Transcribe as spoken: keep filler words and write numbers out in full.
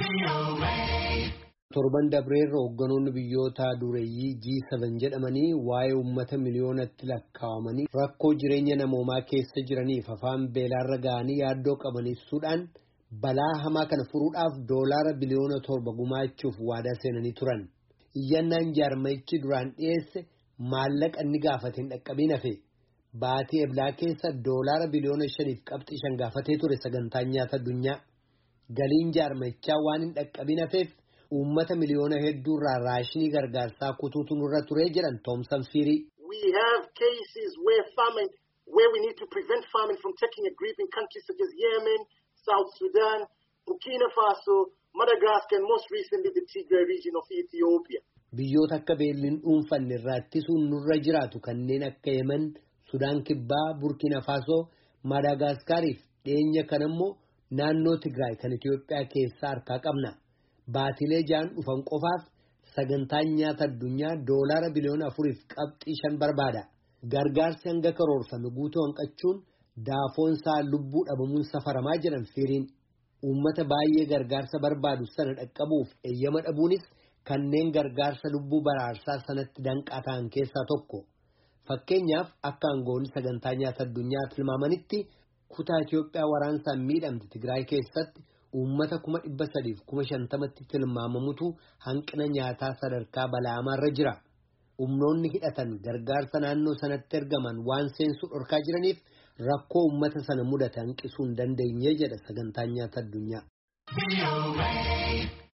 Torban dabreerra hogganoonni biyyoota dureeyyii G seven jedhamanii waa'ee uummata miliyoonatti lakkaa'amanii rakkoo jireenya namoomaa keessa jiraniif afaan beelaarra ga'anii yaaddoo qaban ibsuudhaan balaa hamaa kana furuudhaaf doolaara biliyoona torba gumaachuuf waadaa seenanii turan. Iyyannaan jaarmayichi duraan dhiyeesse maallaqa inni gaafate hin dhaqqabiin hafe. Baatii eblaa keessa doolaara biliyoona shaniif qabxii shan gaafatee ture sagantaan nyaata addunyaa. Galiin jaarmayichaa waan hin dhaqqabiin hafeef uummata miliyoona hedduurraa raashinii gargaarsaa kutuutu nurra ture jedhan Thoomsan Firii. We have cases where famine, where we need to prevent famine from taking a grip in countries such as Yemen, South Sudan, Burkina Faso, Madagascar, and most recently the Tigray region of Ethiopia. Biyyoota akka beelliin dhuunfanne irraa ittisuun nurra jiraatu kanneen akka Yemen, Sudaan Kibbaa, Burkina Faso, Madaagaskariif dhiyeenya kanammoo naannoo Tigraay kan Itoophiyaa keessaa harkaa qabna. Baatilee ja'an dhufan qofaaf sagantaan nyaata addunyaa doolaara biliyoona afuriif qabxii shan barbaada. Gargaarsi hanga karoorfame guutuu hanqachuun daafoonsaa lubbuu dhabamuun safaramaa jiran Firiin. Uummata baay'ee gargaarsa barbaadu sana dhaqqabuuf eeyyama dhabuunis kanneen gargaarsa lubbuu baraarsaa sanatti danqaa ta'an keessaa tokko. Fakkeenyaaf akka aangoonni sagantaa nyaata addunyaa tilmaamanitti kutaa Itoophiyaa waraansaan miidhamte Tigraay keessatti uummata kuma dhibba sadiif kuma shantamatti tilmaamamutu hanqina nyaataa sadarkaa bala'amaarra jira. Humnoonni hidhatan gargaarsa naannoo sanatti ergaman waan seensuu dhorkaa jiraniif rakkoo uummata sana mudate hanqisuu hin dandeenye jedha sagantaan nyaata addunyaa.